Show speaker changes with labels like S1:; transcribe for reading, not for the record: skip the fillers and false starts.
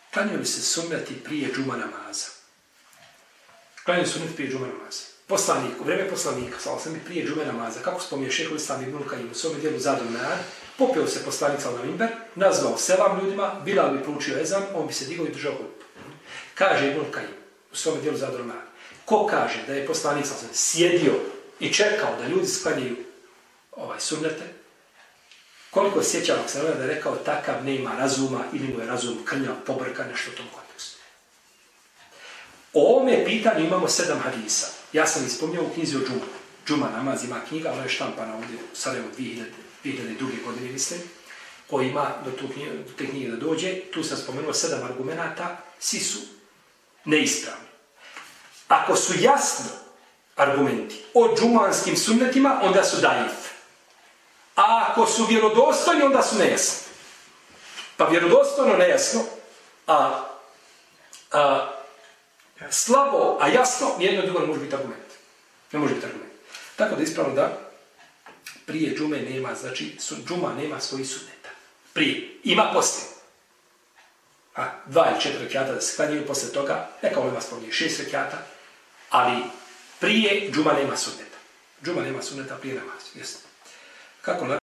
S1: Klanjaju se sunneti prije džuma namaza. Klanjaju se sunneti prije džuma namaza. Poslanik, u vreme poslanika, sallallahu alejhi ve sellem, prije džume namaza, kako spominje šejh Islam ibn Kajim u svome dijelu Zadul Mead, popeo se poslanik na minber, nazvao selam ljudima, Bilal bi proučio ezan, on bi se digao i držao hutbu. Kaže ibn Kajim u svome dijelu Zadul Mead, ko kaže da je poslanik sallallahu alejhi ve sellem sjedio i čekao da ljudi sklanjaju sunnete, koliko sjećam se da je rekao takav nema razuma ili mu je razum krnjav, pobrka, nešto u tom kontekstu. O ovome pitanju imamo 7 hadisa. Ja sam ispomnio u knjizi o džumu. Džuma namaz ima knjiga, ona je štampana ovdje u Sarajevu 2002. godine, mislim, koji ima do te knjige da dođe. Tu sam spomenuo 7 argumenata, svi su neispravni. Ako su jasni argumenti o džumanskim sunnetima, onda su daif. A ako su vjerodostojni, onda su nejasni. Pa vjerodostojno nejasno, slabo, a jasno, nijedno drugo ne može biti argument. Ne može biti argument. Tako da ispravno da prije džume nema, znači džuma nema svojih sunneta. Prije. Ima poslije. 2 ili 4 rekata da se klanjaju, poslije toga, neka ovdje vas spominje 6 rekata, ali prije džuma nema sunneta. Džuma nema sunneta prije namaza. Jasno. Kako